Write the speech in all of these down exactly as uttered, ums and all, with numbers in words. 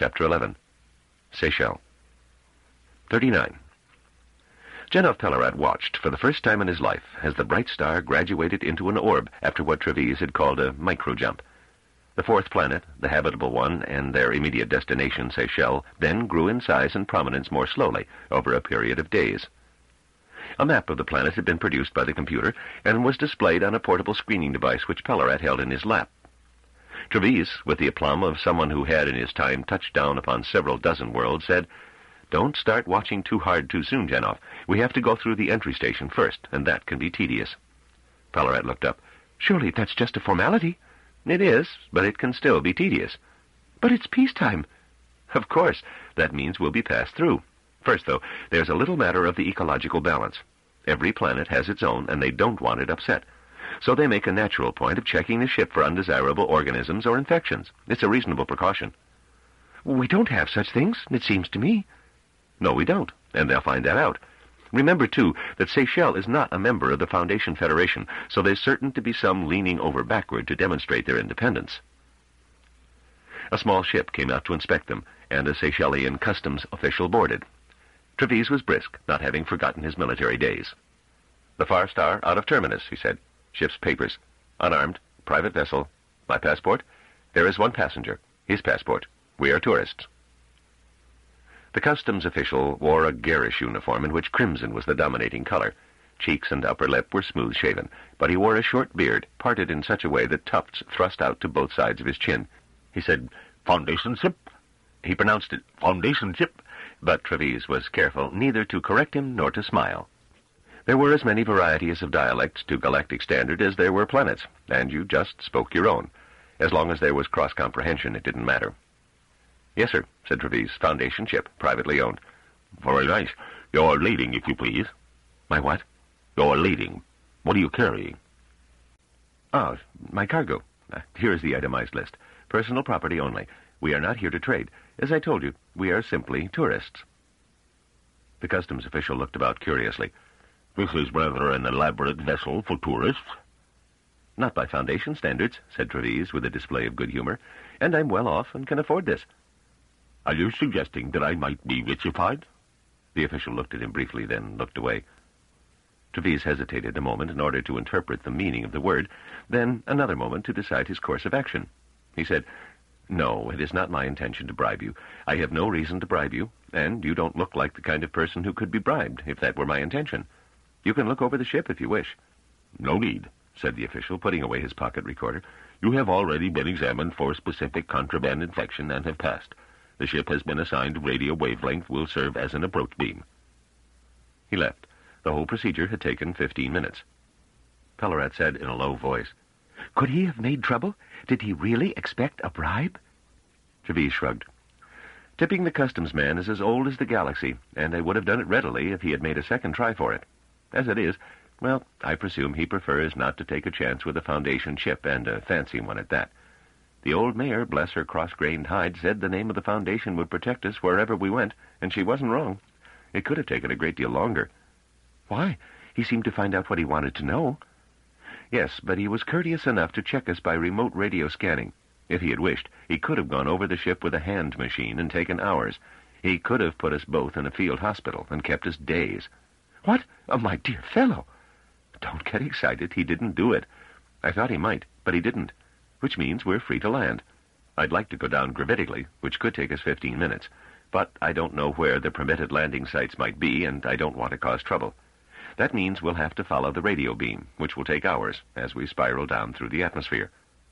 Chapter eleven. Seychelles. thirty-nine. Genov Pellerat watched, for the first time in his life, as the bright star graduated into an orb after what Treves had called a micro-jump. The fourth planet, the habitable one, and their immediate destination, Seychelles, then grew in size and prominence more slowly over a period of days. A map of the planet had been produced by the computer and was displayed on a portable screening device which Pellerat held in his lap. Treves, with the aplomb of someone who had in his time touched down upon several dozen worlds, said, "Don't start watching too hard too soon, Genov. We have to go through the entry station first, and that can be tedious." Pellerat looked up. "Surely that's just a formality." "It is, but it can still be tedious." "But it's peacetime." "Of course. That means we'll be passed through. First, though, there's a little matter of the ecological balance. Every planet has its own, and they don't want it upset. So they make a natural point of checking the ship for undesirable organisms or infections. It's a reasonable precaution." "We don't have such things, it seems to me." "No, we don't, and they'll find that out. Remember, too, that Seychelles is not a member of the Foundation Federation, so there's certain to be some leaning over backward to demonstrate their independence." A small ship came out to inspect them, and a Seychellian customs official boarded. Treves was brisk, not having forgotten his military days. "The Far Star out of terminus," he said. "Ship's papers. Unarmed. Private vessel. My passport? There is one passenger. His passport. We are tourists." The customs official wore a garish uniform in which crimson was the dominating color. Cheeks and upper lip were smooth-shaven, but he wore a short beard, parted in such a way that tufts thrust out to both sides of his chin. He said, "Foundation ship." He pronounced it, "Foundation ship," but Treves was careful neither to correct him nor to smile. There were as many varieties of dialects to galactic standard as there were planets, and you just spoke your own. As long as there was cross-comprehension, it didn't matter. "Yes, sir," said Treves. "Foundation ship, privately owned." "Very nice. You're leading, if you please." "My what?" "You're leading. What are you carrying?" "Ah, my cargo. Uh, here is the itemized list. Personal property only. We are not here to trade. As I told you, we are simply tourists." The customs official looked about curiously. "This is rather an elaborate vessel for tourists." "Not by Foundation standards," said Treves with a display of good humor. "And I'm well off and can afford this." "Are you suggesting that I might be richified?" The official looked at him briefly, then looked away. Treves hesitated a moment in order to interpret the meaning of the word, then another moment to decide his course of action. He said, "No, it is not my intention to bribe you. I have no reason to bribe you, and you don't look like the kind of person who could be bribed, if that were my intention. You can look over the ship if you wish." "No need," said the official, putting away his pocket recorder. "You have already been examined for specific contraband infection and have passed. The ship has been assigned radio wavelength, will serve as an approach beam." He left. The whole procedure had taken fifteen minutes. Pellerat said in a low voice, "Could he have made trouble? Did he really expect a bribe?" Treves shrugged. "Tipping the customs man is as old as the galaxy, and I would have done it readily if he had made a second try for it. As it is, well, I presume he prefers not to take a chance with a Foundation ship, and a fancy one at that. The old mayor, bless her cross-grained hide, said the name of the Foundation would protect us wherever we went, and she wasn't wrong. It could have taken a great deal longer." "Why? He seemed to find out what he wanted to know." "Yes, but he was courteous enough to check us by remote radio scanning. If he had wished, he could have gone over the ship with a hand machine and taken hours. He could have put us both in a field hospital and kept us days." "What? Oh, my dear fellow!" "Don't get excited. He didn't do it. I thought he might, but he didn't. Which means we're free to land. I'd like to go down gravitically, which could take us fifteen minutes, but I don't know where the permitted landing sites might be, and I don't want to cause trouble. That means we'll have to follow the radio beam, which will take hours, as we spiral down through the atmosphere."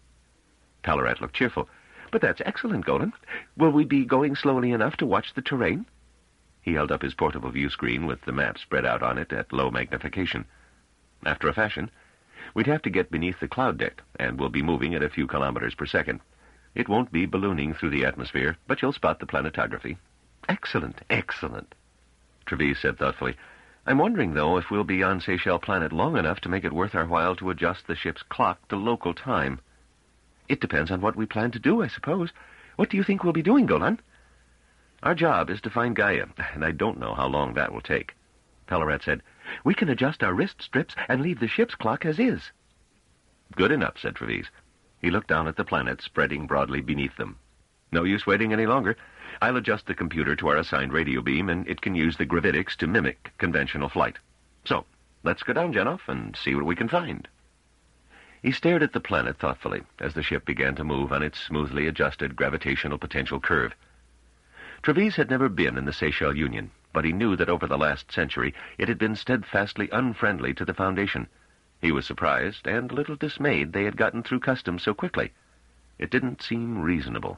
Pellerat looked cheerful. "But that's excellent, Golan. Will we be going slowly enough to watch the terrain?" He held up his portable view screen with the map spread out on it at low magnification. "After a fashion. We'd have to get beneath the cloud deck, and we'll be moving at a few kilometers per second. It won't be ballooning through the atmosphere, but you'll spot the planetography." "Excellent, excellent." Treves said thoughtfully, "I'm wondering, though, if we'll be on Seychelles planet long enough to make it worth our while to adjust the ship's clock to local time." "It depends on what we plan to do, I suppose. What do you think we'll be doing, Golan?" "Our job is to find Gaia, and I don't know how long that will take." Pellerat said, "We can adjust our wrist strips and leave the ship's clock as is." "Good enough," said Treves. He looked down at the planets spreading broadly beneath them. "No use waiting any longer. I'll adjust the computer to our assigned radio beam, and it can use the gravitics to mimic conventional flight. So, let's go down, Jenoff, and see what we can find." He stared at the planet thoughtfully as the ship began to move on its smoothly adjusted gravitational potential curve. Treves had never been in the Seychelles Union, but he knew that over the last century it had been steadfastly unfriendly to the Foundation. He was surprised and a little dismayed they had gotten through customs so quickly. It didn't seem reasonable.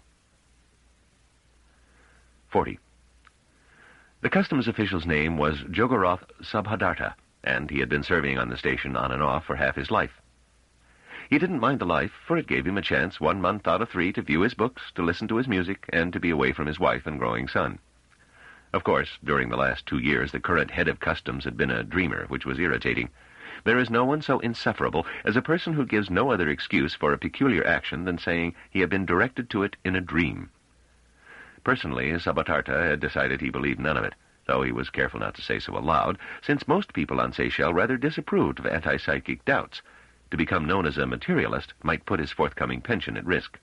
forty. The customs official's name was Jogoroth Subhadarta, and he had been serving on the station on and off for half his life. He didn't mind the life, for it gave him a chance one month out of three to view his books, to listen to his music, and to be away from his wife and growing son. Of course, during the last two years, the current head of customs had been a dreamer, which was irritating. There is no one so insufferable as a person who gives no other excuse for a peculiar action than saying he had been directed to it in a dream. Personally, Subhadarta had decided he believed none of it, though he was careful not to say so aloud, since most people on Seychelles rather disapproved of anti-psychic doubts. To become known as a materialist might put his forthcoming pension at risk.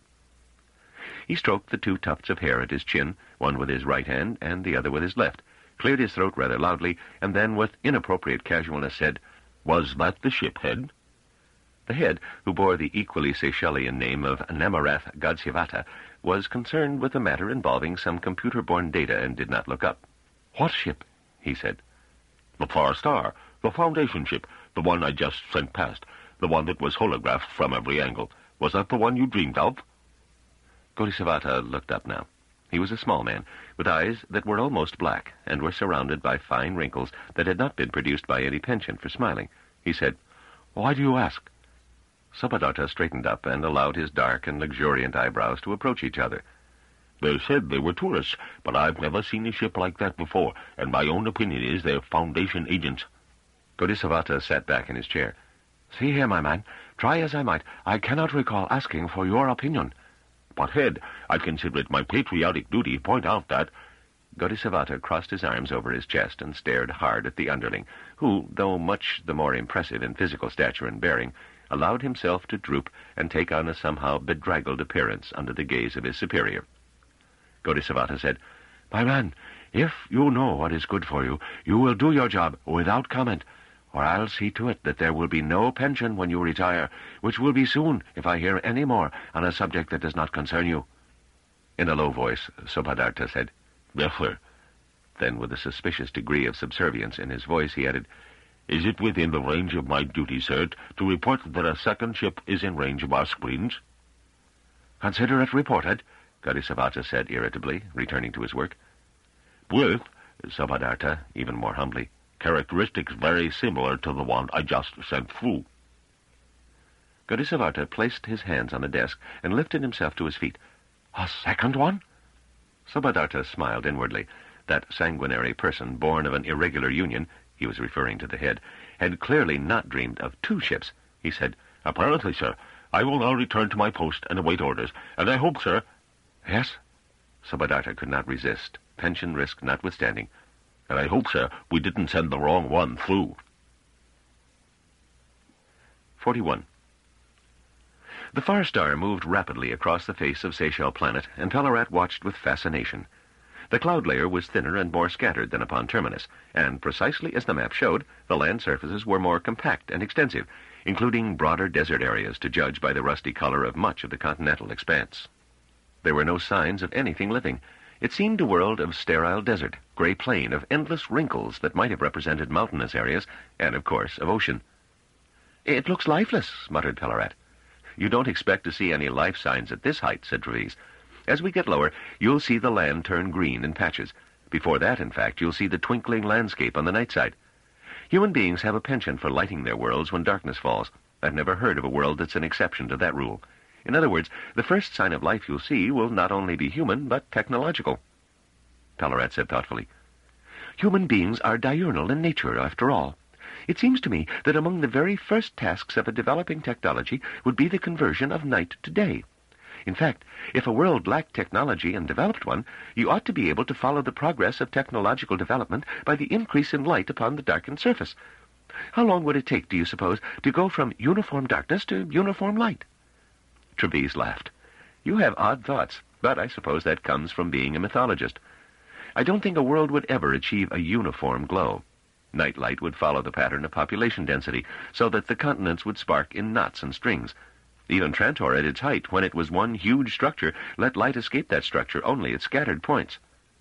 He stroked the two tufts of hair at his chin, one with his right hand and the other with his left, cleared his throat rather loudly, and then, with inappropriate casualness, said, "Was that the ship head?" The head, who bore the equally Seychellian name of Namarath Gadsivata, was concerned with a matter involving some computer-borne data and did not look up. "What ship?" he said. "The Far Star, the Foundation ship, the one I just sent past. The one that was holographed from every angle. Was that the one you dreamed of?" Gaudisavata looked up now. He was a small man, with eyes that were almost black, and were surrounded by fine wrinkles that had not been produced by any penchant for smiling. He said, "Why do you ask?" Subhadarta straightened up and allowed his dark and luxuriant eyebrows to approach each other. "They said they were tourists, but I've never seen a ship like that before, and my own opinion is they're Foundation agents." Gaudisavata sat back in his chair. "See here, my man, try as I might, I cannot recall asking for your opinion." "But, Head, I consider it my patriotic duty to point out that—" Gaudisavata crossed his arms over his chest and stared hard at the underling, who, though much the more impressive in physical stature and bearing, allowed himself to droop and take on a somehow bedraggled appearance under the gaze of his superior. Gaudisavata said, "My man, if you know what is good for you, you will do your job without comment, or I'll see to it that there will be no pension when you retire, which will be soon if I hear any more on a subject that does not concern you." In a low voice, Subhadarta said, "Yes, sir." Then, with a suspicious degree of subservience in his voice, he added, "Is it within the range of my duty, sir, to report that a second ship is in range of our screens?" "Consider it reported," Gaudisavata said irritably, returning to his work. "With," Subhadarta, even more humbly, "characteristics very similar to the one I just sent through." Gaudisavata placed his hands on the desk and lifted himself to his feet. "A second one?" Subhadarta smiled inwardly. That sanguinary person, born of an irregular union, he was referring to the head, had clearly not dreamed of two ships. He said, "Apparently, sir. I will now return to my post and await orders, and I hope, sir—" "Yes?" Subhadarta could not resist, pension risk notwithstanding. "And I hope, sir, we didn't send the wrong one through." forty-one. The Far Star moved rapidly across the face of Seychelles planet, and Telerat watched with fascination. The cloud layer was thinner and more scattered than upon Terminus, and precisely as the map showed, the land surfaces were more compact and extensive, including broader desert areas to judge by the rusty color of much of the continental expanse. There were no signs of anything living. It seemed a world of sterile desert, gray plain, of endless wrinkles that might have represented mountainous areas, and, of course, of ocean. "It looks lifeless," muttered Telerat. "You don't expect to see any life signs at this height," said Treves. "As we get lower, you'll see the land turn green in patches. Before that, in fact, you'll see the twinkling landscape on the night side. Human beings have a penchant for lighting their worlds when darkness falls. I've never heard of a world that's an exception to that rule. In other words, the first sign of life you'll see will not only be human, but technological." Telerat said thoughtfully, "Human beings are diurnal in nature, after all. It seems to me that among the very first tasks of a developing technology would be the conversion of night to day. In fact, if a world lacked technology and developed one, you ought to be able to follow the progress of technological development by the increase in light upon the darkened surface. How long would it take, do you suppose, to go from uniform darkness to uniform light?" Treves laughed. "You have odd thoughts. But I suppose that comes from being a mythologist. I don't think a world would ever achieve a uniform glow. Nightlight would follow the pattern of population density, so that the continents would spark in knots and strings. Even Trantor at its height, when it was one huge structure, let light escape that structure only at scattered points.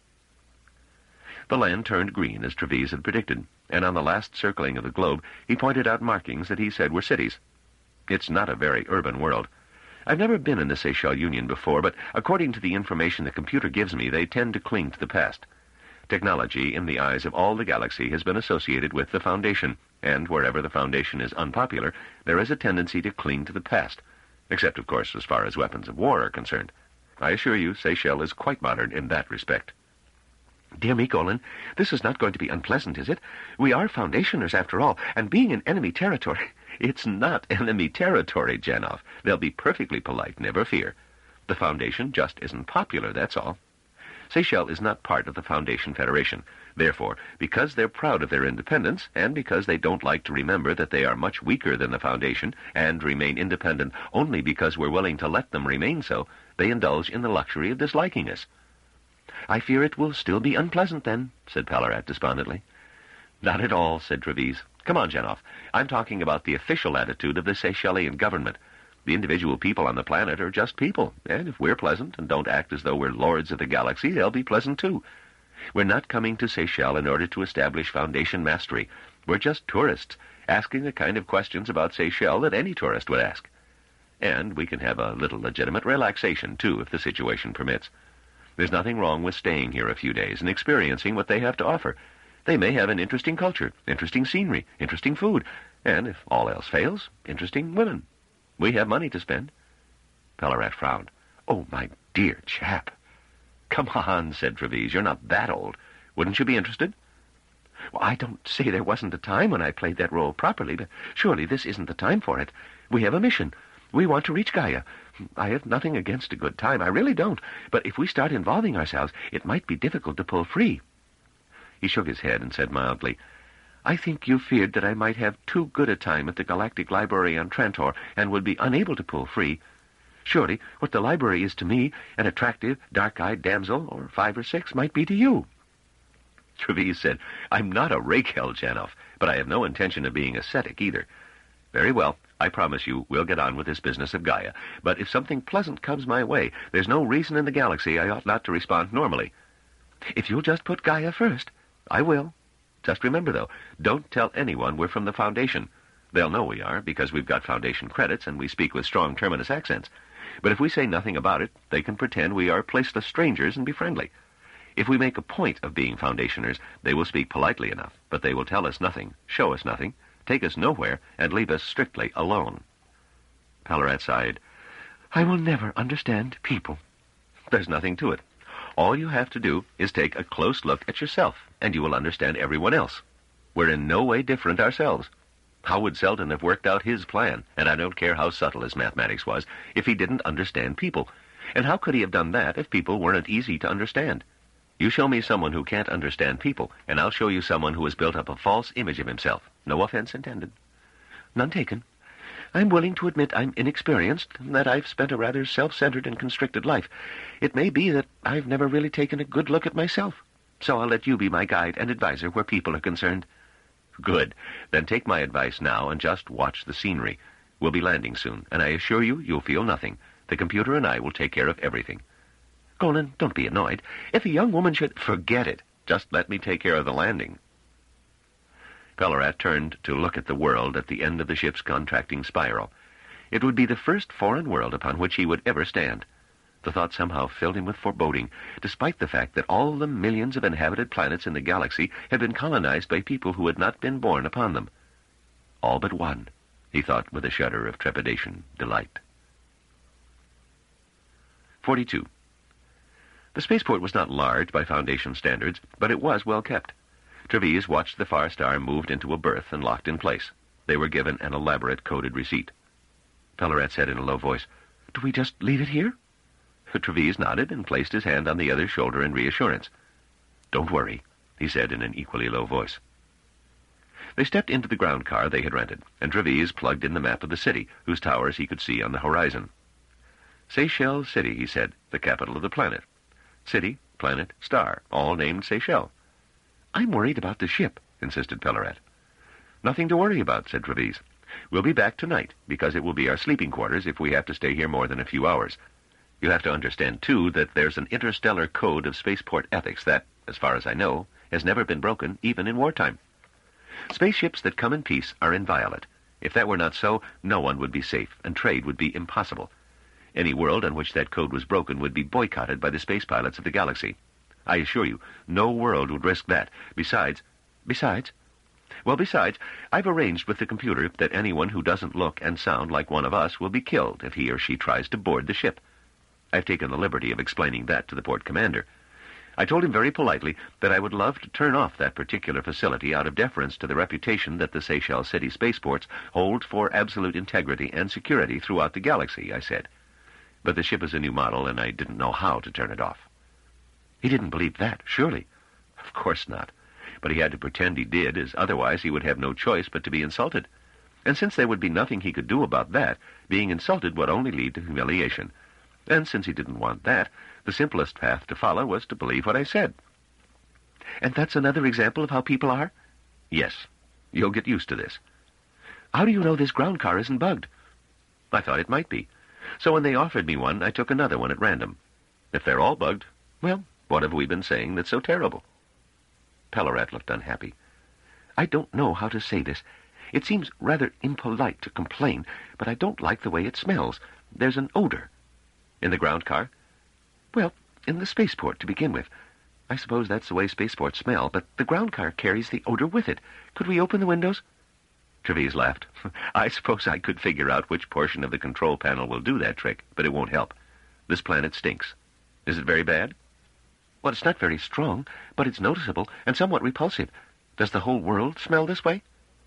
The land turned green, as Treves had predicted, and on the last circling of the globe, he pointed out markings that he said were cities. It's not a very urban world. I've never been in the Seychelles Union before, but according to the information the computer gives me, they tend to cling to the past. Technology, in the eyes of all the galaxy, has been associated with the Foundation, and wherever the Foundation is unpopular, there is a tendency to cling to the past, except, of course, as far as weapons of war are concerned. I assure you, Seychelles is quite modern in that respect. Dear me, Golan, this is not going to be unpleasant, is it? We are Foundationers, after all, and being in enemy territory... It's not enemy territory, Janov. They'll be perfectly polite, never fear. The Foundation just isn't popular, that's all. Seychelles is not part of the Foundation Federation. Therefore, because they're proud of their independence, and because they don't like to remember that they are much weaker than the Foundation, and remain independent only because we're willing to let them remain so, they indulge in the luxury of disliking us. I fear it will still be unpleasant, then, said Palarat despondently. Not at all, said Treves. Come on, Janov. I'm talking about the official attitude of the Seychellian government. The individual people on the planet are just people, and if we're pleasant and don't act as though we're lords of the galaxy, they'll be pleasant too. We're not coming to Seychelles in order to establish Foundation mastery. We're just tourists, asking the kind of questions about Seychelles that any tourist would ask. And we can have a little legitimate relaxation, too, if the situation permits. There's nothing wrong with staying here a few days and experiencing what they have to offer. They may have an interesting culture, interesting scenery, interesting food, and, if all else fails, interesting women. We have money to spend. Palarat frowned. Oh, my dear chap. Come on, said Treves. You're not that old. Wouldn't you be interested? Well, I don't say there wasn't a time when I played that role properly, but surely this isn't the time for it. We have a mission. We want to reach Gaia. I have nothing against a good time. I really don't. But if we start involving ourselves, it might be difficult to pull free. He shook his head and said mildly, I think you feared that I might have too good a time at the Galactic Library on Trantor and would be unable to pull free. Surely, what the library is to me, an attractive, dark-eyed damsel, or five or six, might be to you. Treves said, I'm not a Raquel, Janov, but I have no intention of being ascetic either. Very well, I promise you we'll get on with this business of Gaia, but if something pleasant comes my way, there's no reason in the galaxy I ought not to respond normally. If you'll just put Gaia first, I will. Just remember, though, don't tell anyone we're from the Foundation. They'll know we are, because we've got Foundation credits and we speak with strong Terminus accents. But if we say nothing about it, they can pretend we are placeless strangers and be friendly. If we make a point of being Foundationers, they will speak politely enough, but they will tell us nothing, show us nothing, take us nowhere, and leave us strictly alone. Palarat sighed. I will never understand people. There's nothing to it. All you have to do is take a close look at yourself, and you will understand everyone else. We're in no way different ourselves. How would Selden have worked out his plan, and I don't care how subtle his mathematics was, if he didn't understand people? And how could he have done that if people weren't easy to understand? You show me someone who can't understand people, and I'll show you someone who has built up a false image of himself. No offense intended. None taken. I'm willing to admit I'm inexperienced, and that I've spent a rather self-centered and constricted life. It may be that I've never really taken a good look at myself. So I'll let you be my guide and advisor where people are concerned. Good. Then take my advice now and just watch the scenery. We'll be landing soon, and I assure you you'll feel nothing. The computer and I will take care of everything. Golan, don't be annoyed. If a young woman should... Forget it. Just let me take care of the landing. Palarat turned to look at the world at the end of the ship's contracting spiral. It would be the first foreign world upon which he would ever stand. The thought somehow filled him with foreboding, despite the fact that all the millions of inhabited planets in the galaxy had been colonized by people who had not been born upon them. All but one, he thought with a shudder of trepidation, delight. forty-two. The spaceport was not large by Foundation standards, but it was well kept. Treves watched the Far Star moved into a berth and locked in place. They were given an elaborate coded receipt. Palarat said in a low voice, Do we just leave it here? Treves nodded and placed his hand on the other's shoulder in reassurance. Don't worry, he said in an equally low voice. They stepped into the ground car they had rented, and Treves plugged in the map of the city, whose towers he could see on the horizon. Seychelles City, he said, the capital of the planet. City, planet, star, all named Seychelles. I'm worried about the ship, insisted Pellarat. Nothing to worry about, said Treves. We'll be back tonight, because it will be our sleeping quarters if we have to stay here more than a few hours. You have to understand, too, that there's an interstellar code of spaceport ethics that, as far as I know, has never been broken, even in wartime. Spaceships that come in peace are inviolate. If that were not so, no one would be safe, and trade would be impossible. Any world on which that code was broken would be boycotted by the space pilots of the galaxy. I assure you, no world would risk that. Besides... Besides? Well, besides, I've arranged with the computer that anyone who doesn't look and sound like one of us will be killed if he or she tries to board the ship. I've taken the liberty of explaining that to the port commander. I told him very politely that I would love to turn off that particular facility out of deference to the reputation that the Seychelles City spaceports hold for absolute integrity and security throughout the galaxy, I said. But the ship is a new model, and I didn't know how to turn it off. He didn't believe that, surely. Of course not. But he had to pretend he did, as otherwise he would have no choice but to be insulted. And since there would be nothing he could do about that, being insulted would only lead to humiliation. And since he didn't want that, the simplest path to follow was to believe what I said. And that's another example of how people are? Yes. You'll get used to this. How do you know this ground car isn't bugged? I thought it might be. So when they offered me one, I took another one at random. If they're all bugged, well, what have we been saying that's so terrible? Pellarat looked unhappy. I don't know how to say this. It seems rather impolite to complain, but I don't like the way it smells. There's an odor. In the ground car? Well, in the spaceport, to begin with. I suppose that's the way spaceports smell, but the ground car carries the odor with it. Could we open the windows? Treves laughed. I suppose I could figure out which portion of the control panel will do that trick, but it won't help. This planet stinks. Is it very bad? Well, it's not very strong, but it's noticeable and somewhat repulsive. Does the whole world smell this way?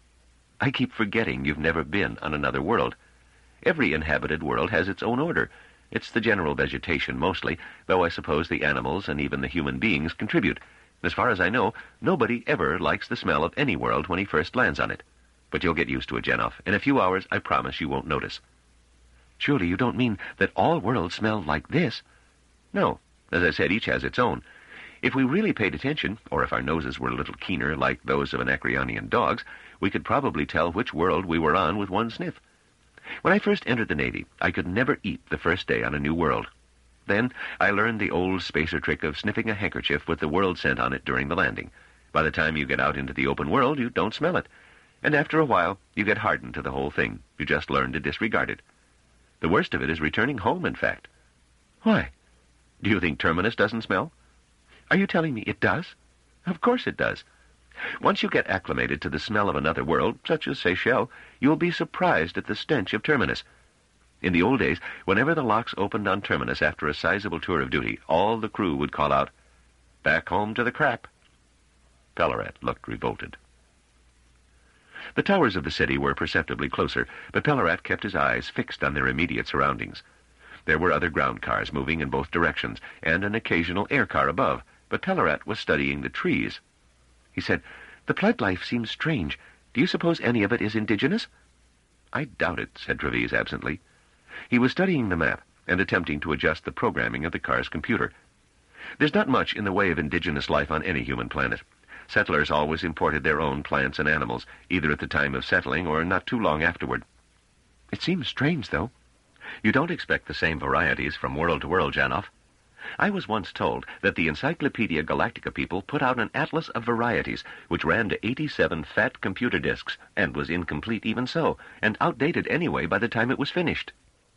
I keep forgetting you've never been on another world. Every inhabited world has its own odor. It's the general vegetation, mostly, though I suppose the animals and even the human beings contribute. As far as I know, nobody ever likes the smell of any world when he first lands on it. But you'll get used to it, Jenoff. In a few hours, I promise you won't notice. Surely you don't mean that all worlds smell like this? No. As I said, each has its own. If we really paid attention, or if our noses were a little keener like those of Anacreonian dogs, we could probably tell which world we were on with one sniff. When I first entered the Navy, I could never eat the first day on a new world. Then I learned the old spacer trick of sniffing a handkerchief with the world scent on it during the landing. By the time you get out into the open world, you don't smell it. And after a while, you get hardened to the whole thing. You just learn to disregard it. The worst of it is returning home, in fact. Why? Do you think Terminus doesn't smell? Are you telling me it does? Of course it does. Once you get acclimated to the smell of another world, such as Seychelles, you will be surprised at the stench of Terminus. In the old days, whenever the locks opened on Terminus after a sizable tour of duty, all the crew would call out, "Back home to the crap." Pellarat looked revolted. The towers of the city were perceptibly closer, but Pellarat kept his eyes fixed on their immediate surroundings. There were other ground cars moving in both directions, and an occasional air car above, but Pellarat was studying the trees. He said, "The plant life seems strange. Do you suppose any of it is indigenous?" "I doubt it," said Treves absently. He was studying the map and attempting to adjust the programming of the car's computer. There's not much in the way of indigenous life on any human planet. Settlers always imported their own plants and animals, either at the time of settling or not too long afterward. It seems strange, though. You don't expect the same varieties from world to world, Janoff. I was once told that the Encyclopedia Galactica people put out an atlas of varieties, which ran to eighty-seven fat computer disks, and was incomplete even so, and outdated anyway by the time it was finished.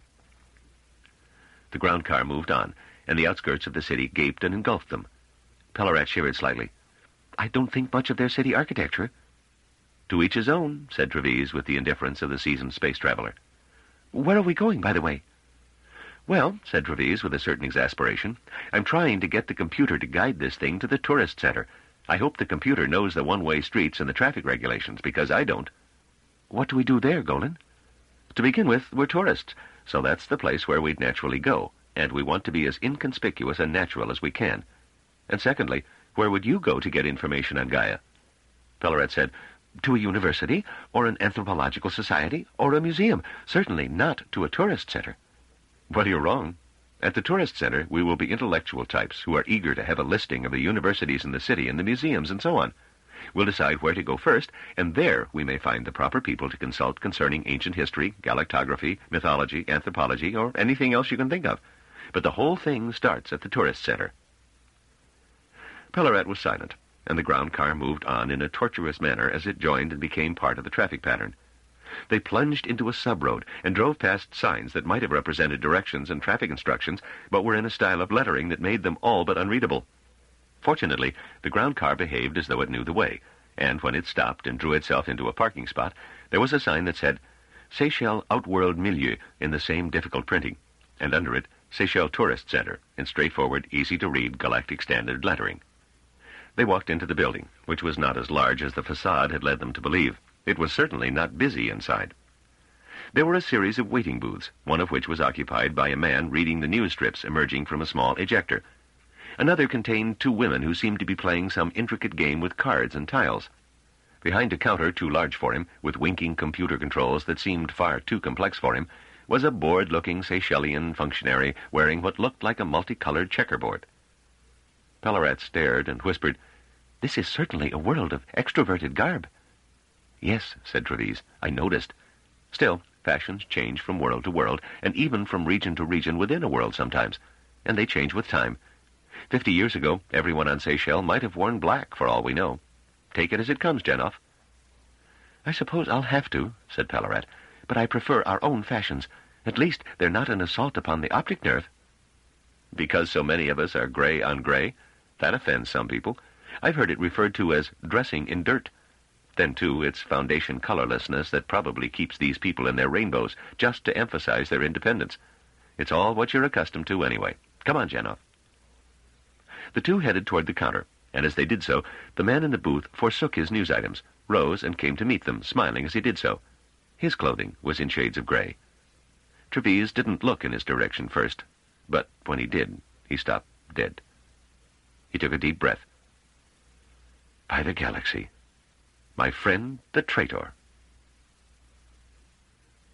The ground car moved on, and the outskirts of the city gaped and engulfed them. Pellarat shivered slightly. I don't think much of their city architecture. To each his own, said Treves with the indifference of the seasoned space traveler. Where are we going, by the way? Well, said Treves with a certain exasperation, I'm trying to get the computer to guide this thing to the tourist center. I hope the computer knows the one-way streets and the traffic regulations, because I don't. What do we do there, Golan? To begin with, we're tourists, so that's the place where we'd naturally go, and we want to be as inconspicuous and natural as we can. And secondly, where would you go to get information on Gaia? Pellarat said, To a university, or an anthropological society, or a museum. Certainly not to a tourist center. Well, you're wrong. At the tourist center, we will be intellectual types who are eager to have a listing of the universities in the city and the museums and so on. We'll decide where to go first, and there we may find the proper people to consult concerning ancient history, galactography, mythology, anthropology, or anything else you can think of. But the whole thing starts at the tourist center. Pellarat was silent, and the ground car moved on in a tortuous manner as it joined and became part of the traffic pattern. They plunged into a sub-road and drove past signs that might have represented directions and traffic instructions, but were in a style of lettering that made them all but unreadable. Fortunately, the ground car behaved as though it knew the way, and when it stopped and drew itself into a parking spot, there was a sign that said, Seychelles Outworld Milieu in the same difficult printing, and under it, Seychelles Tourist Center, in straightforward, easy-to-read Galactic Standard lettering. They walked into the building, which was not as large as the facade had led them to believe. It was certainly not busy inside. There were a series of waiting booths, one of which was occupied by a man reading the news strips emerging from a small ejector. Another contained two women who seemed to be playing some intricate game with cards and tiles. Behind a counter too large for him, with winking computer controls that seemed far too complex for him, was a bored-looking Seychellian functionary wearing what looked like a multicolored checkerboard. Pellarat stared and whispered, "This is certainly a world of extroverted garb." "Yes," said Treves, "I noticed. Still, fashions change from world to world, and even from region to region within a world sometimes, and they change with time. Fifty years ago, everyone on Seychelles might have worn black, for all we know. Take it as it comes, Jenoff." "I suppose I'll have to," said Pellarat, "but I prefer our own fashions. At least they're not an assault upon the optic nerve." "Because so many of us are gray on gray? That offends some people. I've heard it referred to as dressing in dirt. Then, too, it's foundation colorlessness that probably keeps these people in their rainbows, just to emphasize their independence. It's all what you're accustomed to anyway. Come on, Jenoff." The two headed toward the counter, and as they did so, the man in the booth forsook his news items, rose and came to meet them, smiling as he did so. His clothing was in shades of gray. Treves didn't look in his direction first, but when he did, he stopped dead. He took a deep breath. "By the galaxy, my friend the traitor,"